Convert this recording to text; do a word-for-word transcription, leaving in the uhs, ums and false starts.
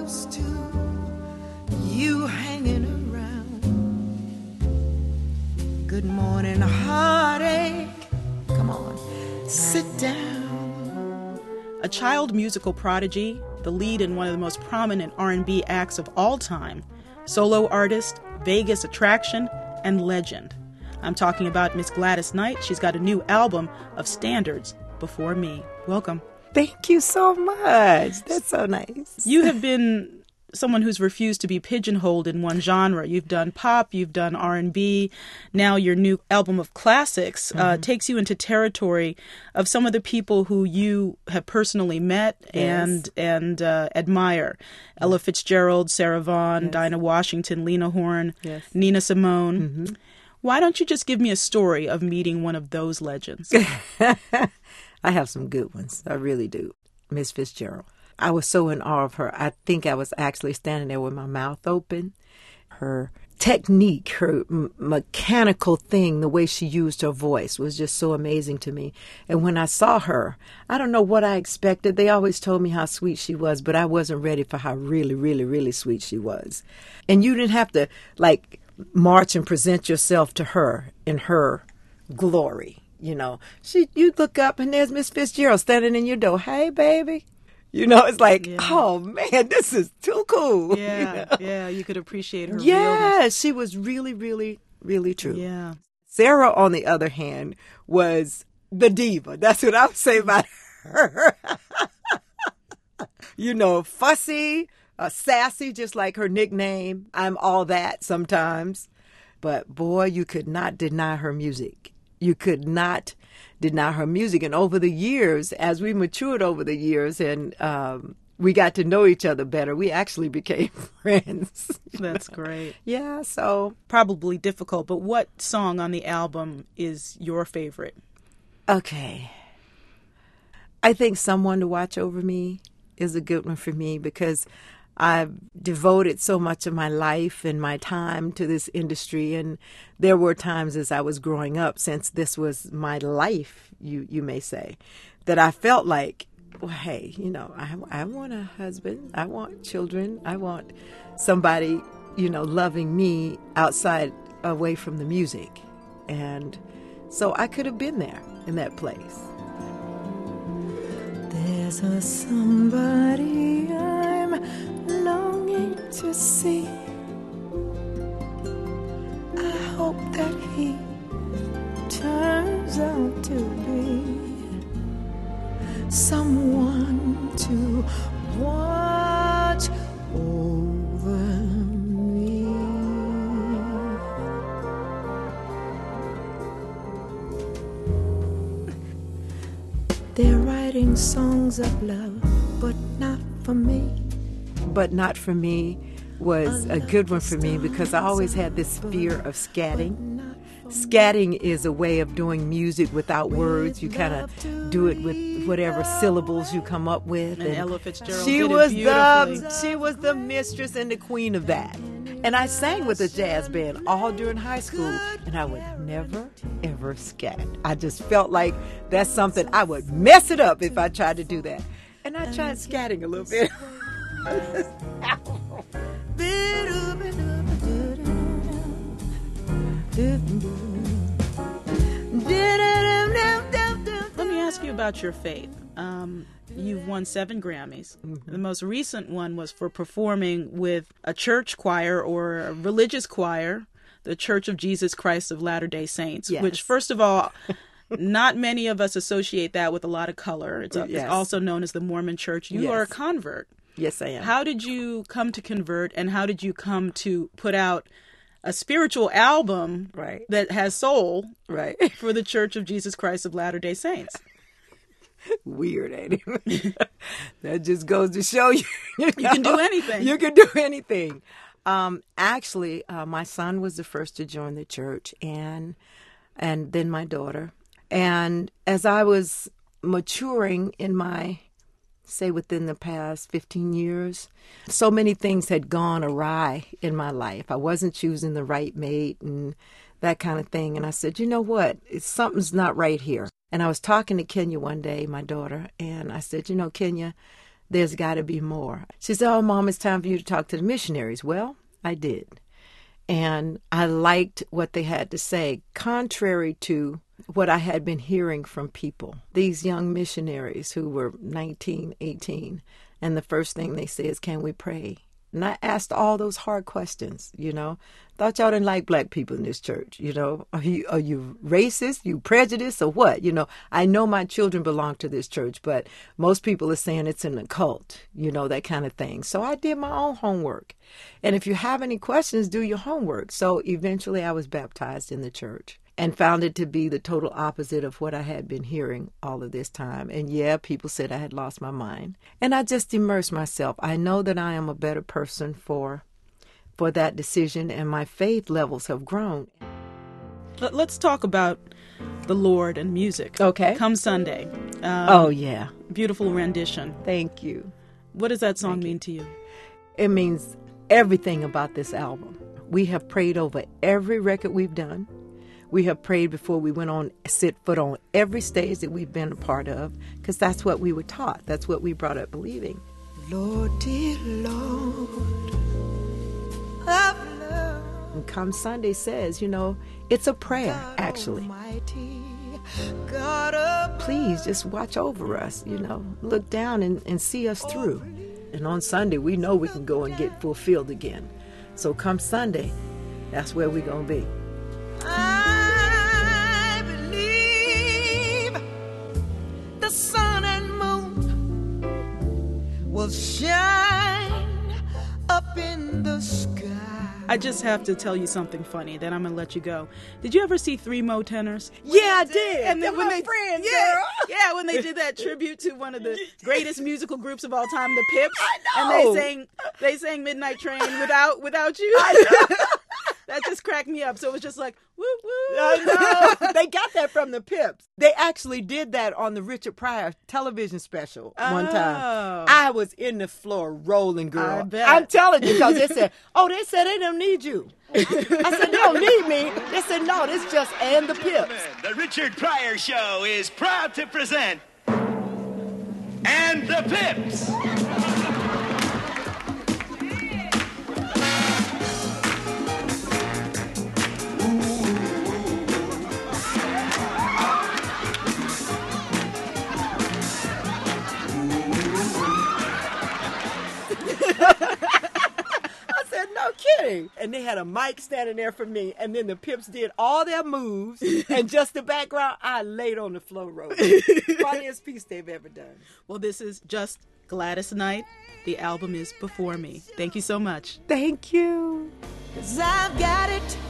close to you hanging around. Good morning, heartache. Come on, sit down. A child musical prodigy, the lead in one of the most prominent R and B acts of all time, solo artist, Vegas attraction, and legend. I'm talking about Miss Gladys Knight. She's got a new album of standards, Before Me. Welcome. Thank you so much. That's so nice. You have been someone who's refused to be pigeonholed in one genre. You've done pop, you've done R and B. Now your new album of classics uh, mm-hmm. takes you into territory of some of the people who you have personally met yes. and and uh, admire. Ella Fitzgerald, Sarah Vaughan, yes. Dinah Washington, Lena Horne, yes. Nina Simone. Mm-hmm. Why don't you just give me a story of meeting one of those legends? I have some good ones. I really do. Miss Fitzgerald. I was so in awe of her. I think I was actually standing there with my mouth open. Her technique, her m- mechanical thing, the way she used her voice was just so amazing to me. And when I saw her, I don't know what I expected. They always told me how sweet she was, but I wasn't ready for how really, really, really sweet she was. And you didn't have to, like, march and present yourself to her in her glory. You know, she, you look up and there's Miss Fitzgerald standing in your door. Hey, baby. You know, it's like, yeah. oh, man, this is too cool. Yeah, you know? yeah, you could appreciate her Yeah, realness. She was really, really, really true. Yeah. Sarah, on the other hand, was the diva. That's what I would say about her. You know, fussy, uh, sassy, just like her nickname. I'm all that sometimes. But, boy, you could not deny her music. You could not deny her music. And over the years, as we matured over the years and um, we got to know each other better, we actually became friends. That's great. Yeah, so. Probably difficult, but what song on the album is your favorite? Okay. I think Someone to Watch Over Me is a good one for me because I've devoted so much of my life and my time to this industry. And there were times as I was growing up, since this was my life, you, you may say, that I felt like, well, hey, you know, I, I want a husband. I want children. I want somebody, you know, loving me outside, away from the music. And so I could have been there in that place. There's a somebody I'm longing to see. I hope that he turns out to be someone to watch over me. They're writing songs of love, but not for me. But Not For Me was a good one for me because I always had this fear of scatting. Scatting is a way of doing music without words. You kind of do it with whatever syllables you come up with. And, and Ella Fitzgerald she did was it beautifully. the she was the mistress and the queen of that. And I sang with a jazz band all during high school, and I would never ever scat. I just felt like that's something I would mess it up if I tried to do that. And I tried scatting a little bit. Let me ask you about your faith. Um, you've won seven Grammys. Mm-hmm. The most recent one was for performing with a church choir or a religious choir, the Church of Jesus Christ of Latter-day Saints, yes. Which, first of all, not many of us associate that with a lot of color. It's, a, yes. it's also known as the Mormon Church. You yes. are a convert. Yes, I am. How did you come to convert, and how did you come to put out a spiritual album right. that has soul right. for the Church of Jesus Christ of Latter-day Saints? Weird, ain't it? That just goes to show you. You, you can do anything. You can do anything. Um, actually, uh, my son was the first to join the church, and and then my daughter. And as I was maturing in my, say, within the past fifteen years, so many things had gone awry in my life. I wasn't choosing the right mate and that kind of thing. And I said, you know what? It's, something's not right here. And I was talking to Kenya one day, my daughter, and I said, you know, Kenya, there's got to be more. She said, oh, Mom, it's time for you to talk to the missionaries. Well, I did. And I liked what they had to say, contrary to what I had been hearing from people. These young missionaries who were nineteen, eighteen, and the first thing they say is, can we pray? And I asked all those hard questions, you know. Thought y'all didn't like black people in this church, you know. Are you, are you racist? You prejudiced or what? You know, I know my children belong to this church, but most people are saying it's an occult, you know, that kind of thing. So I did my own homework. And if you have any questions, do your homework. So eventually I was baptized in the church and found it to be the total opposite of what I had been hearing all of this time. And yeah, people said I had lost my mind. And I just immersed myself. I know that I am a better person for for that decision, and my faith levels have grown. Let's talk about the Lord and music. Okay. Come Sunday. Um, oh, yeah. Beautiful rendition. Thank you. What does that song Thank mean you. to you? It means everything about this album. We have prayed over every record we've done. We have prayed before we went on, set foot on every stage that we've been a part of, because that's what we were taught. That's what we brought up believing. Lord, dear Lord of love. And Come Sunday says, you know, it's a prayer, actually. Please just watch over us, you know, look down and, and see us through. And on Sunday, we know we can go and get fulfilled again. So come Sunday, that's where we're going to be. I believe the sun and moon will shine up in the sky. I just have to tell you something funny, then I'm going to let you go. Did you ever see Three Mo Tenors? Yeah, I did. And then They're when my they friends, yeah, girl. yeah, when they did that tribute to one of the greatest musical groups of all time, the Pips, I and know. they sang they sang Midnight Train without without you. I know. That just cracked me up. So it was just like, woo woo. I know. They got that from the Pips. They actually did that on the Richard Pryor television special one Oh. time. I was in the floor rolling, girl. I bet. I'm telling you, because they said, oh, they said they don't need you. I said, they don't need me. They said, no, this just and the Pips. The Richard Pryor Show is proud to present And the Pips. I said, no kidding. And they had a mic standing there for me. And then the Pips did all their moves. And just the background, I laid on the floor rolling. Funniest piece they've ever done. Well, this is just Gladys Knight. The album is Before Me. Thank you so much. Thank you. 'Cause I've got it.